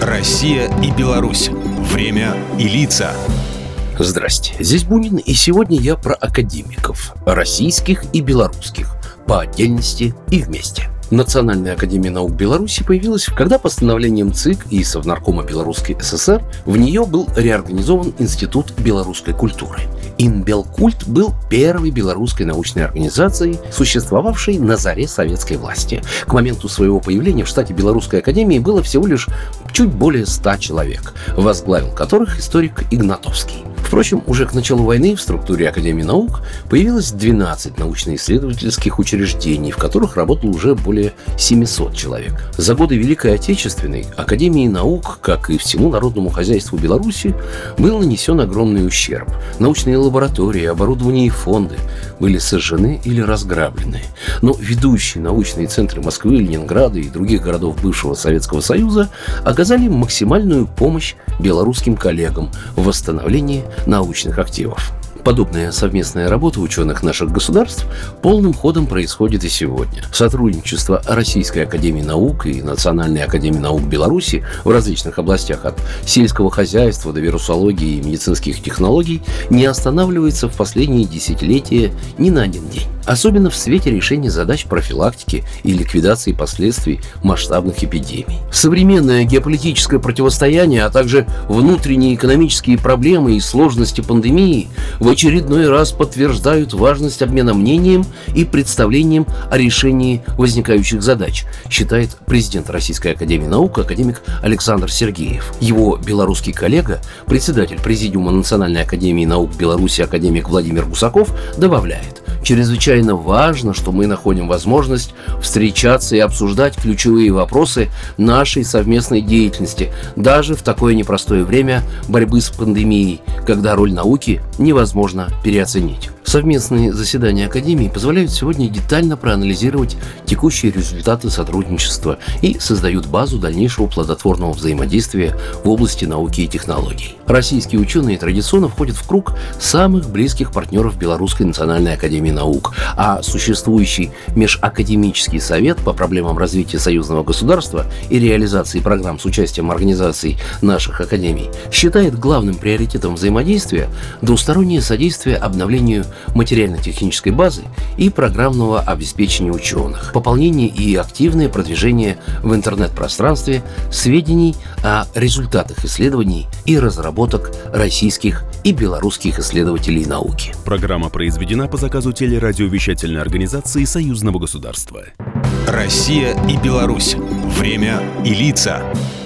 Россия и Беларусь. Время и лица. Здрасте, здесь Бунин, и сегодня я про академиков, российских и белорусских, по отдельности и вместе. Национальная академия наук Беларуси появилась, когда постановлением ЦИК и Совнаркома Белорусской ССР в нее был реорганизован Институт белорусской культуры. Инбелкульт был первой белорусской научной организацией, существовавшей на заре советской власти. К моменту своего появления в штате Белорусской академии было всего лишь чуть более 100 человек, возглавил которых историк Игнатовский. Впрочем, уже к началу войны в структуре Академии наук появилось 12 научно-исследовательских учреждений, в которых работало уже более 700 человек. За годы Великой Отечественной Академии наук, как и всему народному хозяйству Беларуси, был нанесен огромный ущерб. Научные лаборатории, оборудование и фонды были сожжены или разграблены. Но ведущие научные центры Москвы, Ленинграда и других городов бывшего Советского Союза оказали максимальную помощь белорусским коллегам в восстановлении научных активов. Подобная совместная работа ученых наших государств полным ходом происходит и сегодня. Сотрудничество Российской академии наук и Национальной академии наук Беларуси в различных областях от сельского хозяйства до вирусологии и медицинских технологий не останавливается в последние десятилетия ни на один день. Особенно в свете решения задач профилактики и ликвидации последствий масштабных эпидемий. Современное геополитическое противостояние, а также внутренние экономические проблемы и сложности пандемии в очередной раз подтверждают важность обмена мнением и представлением о решении возникающих задач, считает президент Российской академии наук академик Александр Сергеев. Его белорусский коллега, председатель Президиума Национальной академии наук Беларуси академик Владимир Гусаков добавляет: чрезвычайно важно, что мы находим возможность встречаться и обсуждать ключевые вопросы нашей совместной деятельности, даже в такое непростое время борьбы с пандемией, когда роль науки невозможно переоценить. Совместные заседания Академии позволяют сегодня детально проанализировать текущие результаты сотрудничества и создают базу дальнейшего плодотворного взаимодействия в области науки и технологий. Российские ученые традиционно входят в круг самых близких партнеров Белорусской национальной академии наук, а существующий Межакадемический совет по проблемам развития союзного государства и реализации программ с участием организаций наших академий считает главным приоритетом взаимодействия двустороннее содействие обновлению материально-технической базы и программного обеспечения ученых, пополнение и активное продвижение в интернет-пространстве сведений о результатах исследований и разработок российских и белорусских исследователей науки. Программа произведена по заказу телерадиовещательной организации Союзного государства. Россия и Беларусь. Время и лица.